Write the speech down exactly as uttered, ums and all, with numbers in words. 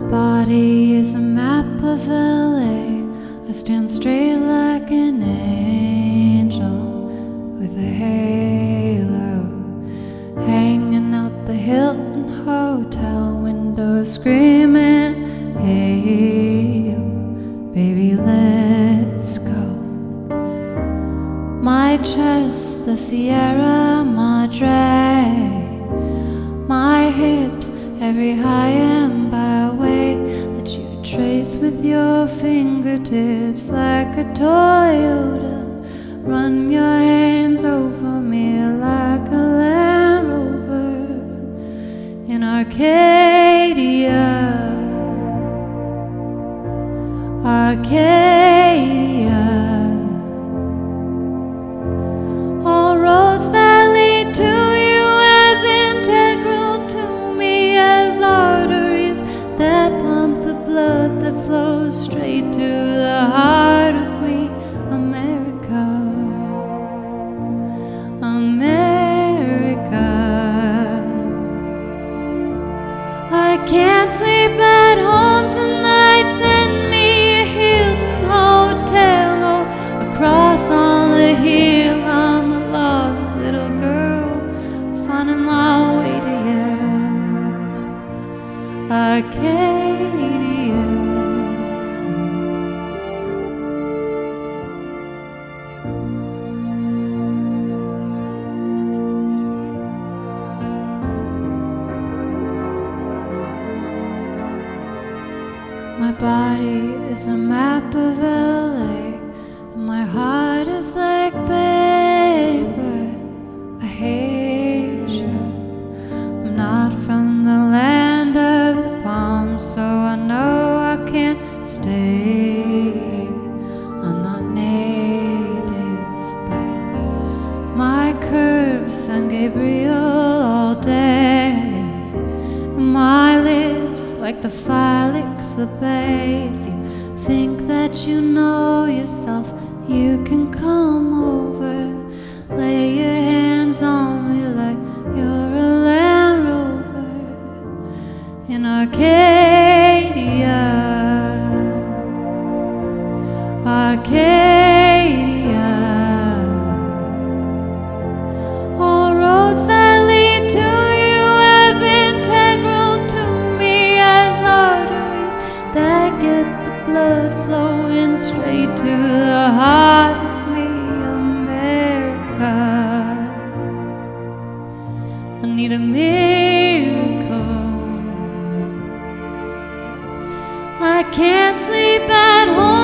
body is a map of L A. I stand straight like an angel with a halo, hanging out the Hilton Hotel window, screaming, hey, baby, let's go. My chest, the Sierra Madre, my hips, every high and byway that you trace with your fingertips like a Toyota. Run your hands over me like a Land Rover in Arcadia, Arcadia. All roads that lead to you as integral to me as arteries that pump the blood that flows straight to the heart of me, America, America. I can't sleep at home tonight, send me a Hilton hotel or across on the hill. I'm a lost little girl finding my way to you, Arcadia. My body is a map of L A, and my heart is like paper. I hate you. I'm not from the land of the palms, so I know I can't stay here. I'm not native, but my curves, San Gabriel all day, and my lips like the Felix the Bay. If you think that you know yourself, you can come over, lay your hands on me like you're a Land Rover in Arcadia, Arcadia. All roads that lead to you as integral to me as arteries that get the blood flowing straight to the heart of me, America. I need a miracle. I can't sleep at home